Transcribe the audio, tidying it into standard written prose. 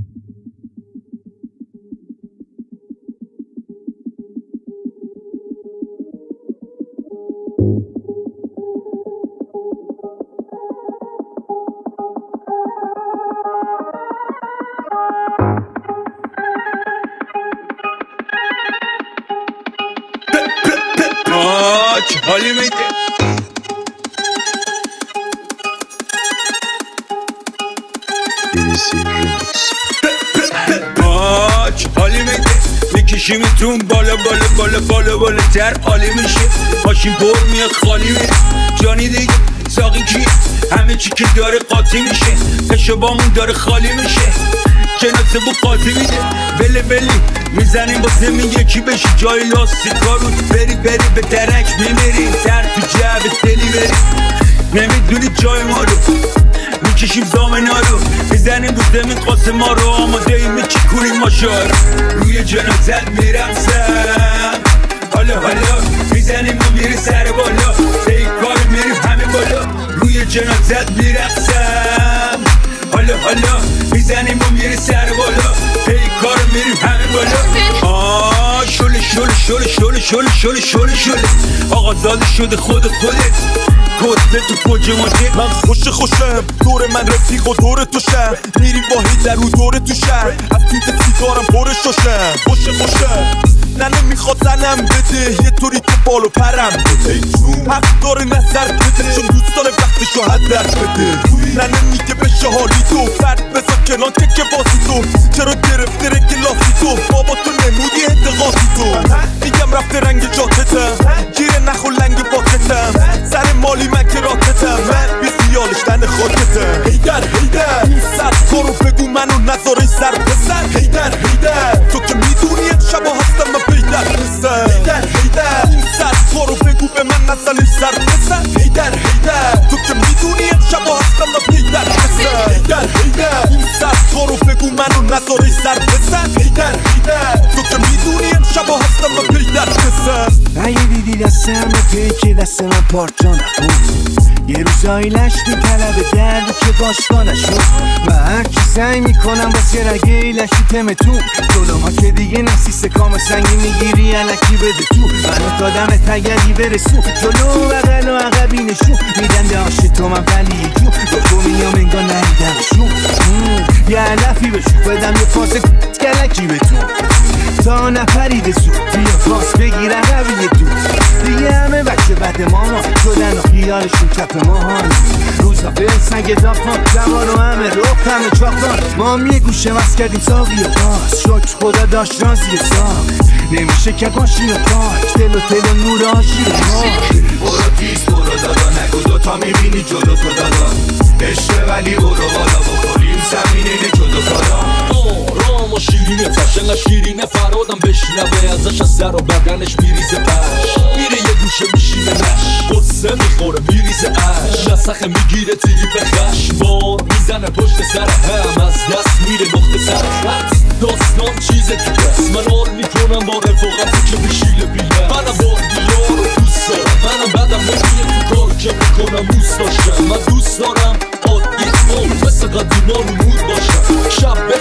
حالی میده حالی میده میکشیمتون بالا بالا بالا بالا بالا تر عالی میشه ماشین پر میاد خالی میره جانی دیگه ساقی کی همه چی که داره قاطی میشه کشبامون داره خالی میشه جناسه بو قاطی میده ولی میزنیم با زمین یکی بشی جای لاستیکا رو بری به درک میمیری تر تو جعب دلی بری نمیدونی جای ما رو میکشیم زامنا رو میزنیم رو زمین قاسم ما رو آماده ایم میچکونیم ما شار روی جنازت میرقصم حالا میزنیم و میری سر بالا ای کار میریم همه بالا روی جنازت میرقصم حالا میزنیم و میری سر بالا ای کار میریم همه بالا شله آقا زاده شده خودت کده تو کج ماده من خوشم دور من رفیق و دور تو شم میری با هیدر رو دور تو شم از تویت سیگارم پر ششم خوشم نه نمیخواد زنم بده یه طوری که بالو پرم بده حق داره نظر بده چون دوست داره وقتشو هدر بده نه نمیگه بشه حالی تو فرد بزا کنان که باسی تو چرا گرفته گلاسی تو بابا تو نمودی انتقاسی تو میگم رفته رنگ جاکتم گیره نخو لنگ باکتم سر مالی من که راکتم من بی خیالش تن خاکتم هیدر این سر کارو بگو منو نذاره سر بسر هیدر تو که میدونی یک شبا هستم من پیدر بسر هیدر این سر کارو بگو به من نزنی سر بسر هیدر تو که میدونی یک شبا هستم من پیدر بسر هیدر این سر کارو بگو منو نذاره سر بسر هیدر تو که میدونی یک شبا هستم من پیدر بسر اگه دیدی دستم پیچه دست من پارچا نبود یه روزایی لش میطلبه درد که باشگاه نشد و هرچی سعی میکنم واسه رگه لشی تمتون جلو ما که دیگه نسیست کام سنگی میگیری علکی بده تو منو دادم تگری برسون جلو بغل و عقبی نشون میدن داشت تو من ولی یه جو با تو میام انگار نهیدمشون یه علفی بشون بدم یه پاس گلکی به تو تا نپریده سو بیا پاس بگیر عقبی تو دیگه همه بچه بد ماما شدن و خیالشون کپ ماهان روزا فرس نگه داخان زمان و همه رخ همه چاقان ما هم یه گوشه وز کردیم ساقی و باز شکر خدا داشت رازی ساق نمیشه که باشین و پاک تل و نور آشی و ماک برو تیز برو دادا نگو دوتا میبینی جلو تو دادا عشقه ولی برو بالا بخوریم زمین اینه جلو کارا رام و شیرینه تشنگ شیرینه فرادم بشنوه ازش از سر و بدنش میریزه پش میره یه گوشه میشینه نش قصه میخوره میریزه اش نسخه میگیره تیری به خشمار میزنه پشت سر هم از دست میره نقطه سر خط داستان چیزه تو دست من آر میکنم با رفاقتی که بشیله بیلم منم با دیار رو دوست دارم منم بدم نمیه تو کار که میکنم دوست داشتم من دوست دارم عادی مثل قدیمان و مود باشم شب